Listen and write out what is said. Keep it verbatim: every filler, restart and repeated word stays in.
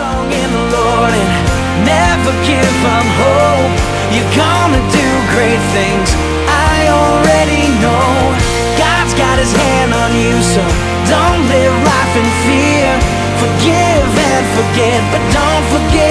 strong in the Lord and never give up hope. You're gonna do great things, I already know. God's got his hand on you, so don't live life in fear. Forgive and forget, but don't forget